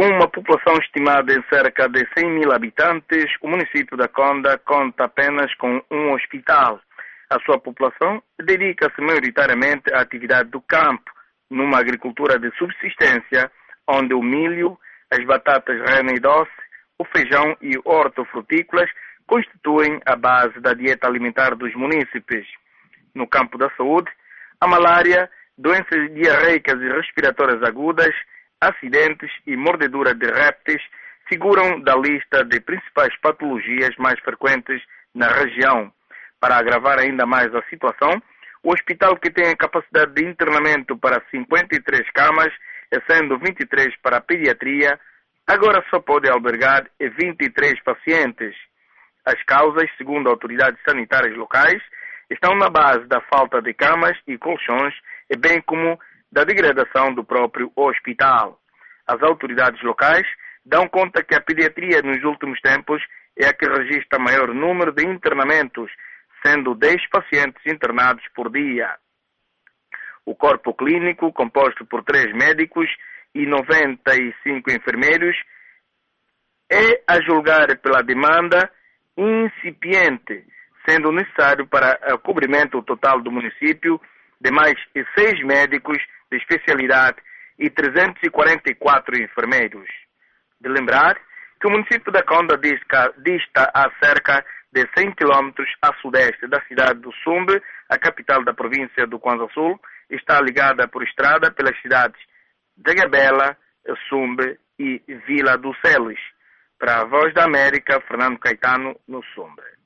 Com uma população estimada em cerca de 100 mil habitantes, o município da Conda conta apenas com um hospital. A sua população dedica-se maioritariamente à atividade do campo, numa agricultura de subsistência, onde o milho, as batatas rena e doce, o feijão e hortofrutícolas constituem a base da dieta alimentar dos munícipes. No campo da saúde, a malária, doenças diarreicas e respiratórias agudas, acidentes e mordedura de répteis figuram da lista de principais patologias mais frequentes na região. Para agravar ainda mais a situação, o hospital, que tem a capacidade de internamento para 53 camas, sendo 23 para a pediatria, agora só pode albergar 23 pacientes. As causas, segundo autoridades sanitárias locais, estão na base da falta de camas e colchões, bem como da degradação do próprio hospital. As autoridades locais dão conta que a pediatria nos últimos tempos é a que registra maior número de internamentos, sendo 10 pacientes internados por dia. O corpo clínico, composto por 3 médicos e 95 enfermeiros, é, a julgar pela demanda, incipiente, sendo necessário para o cobrimento total do município de mais 6 médicos de especialidade e 344 enfermeiros. De lembrar que o município da Conda dista a cerca de 100 km a sudeste da cidade do Sumbe, a capital da província do Kwanza Sul, está ligada por estrada pelas cidades de Gabela, Sumbe e Vila do Celes. Para a Voz da América, Fernando Caetano, no Sumbe.